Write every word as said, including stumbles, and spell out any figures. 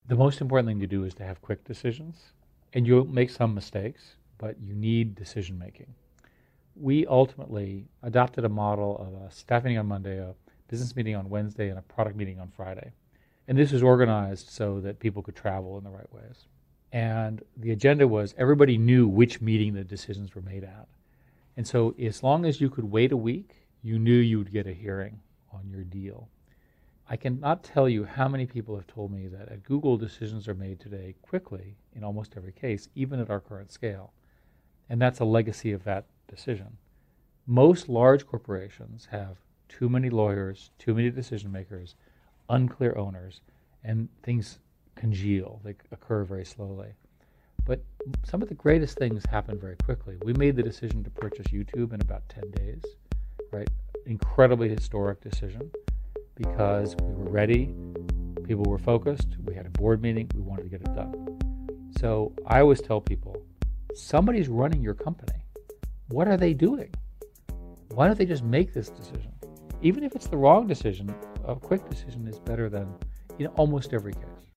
The most important thing to do is to have quick decisions, and you'll make some mistakes, but you need decision making. We ultimately adopted a model of a staff meeting on Monday, a business meeting on Wednesday, and a product meeting on Friday. And this was organized so that people could travel in the right ways. And the agenda was everybody knew which meeting the decisions were made at. And so as long as you could wait a week, you knew you would get a hearing on your deal. I cannot tell you how many people have told me that at Google decisions are made today quickly in almost every case, even at our current scale. And that's a legacy of that decision. Most large corporations have too many lawyers, too many decision makers, unclear owners, and things congeal. They occur very slowly. But some of the greatest things happen very quickly. We made the decision to purchase YouTube in about ten days, right? Incredibly historic decision because we were ready, people were focused, we had a board meeting, we wanted to get it done. So I always tell people, somebody's running your company. What are they doing? Why don't they just make this decision? Even if it's the wrong decision, a quick decision is better than in almost every case.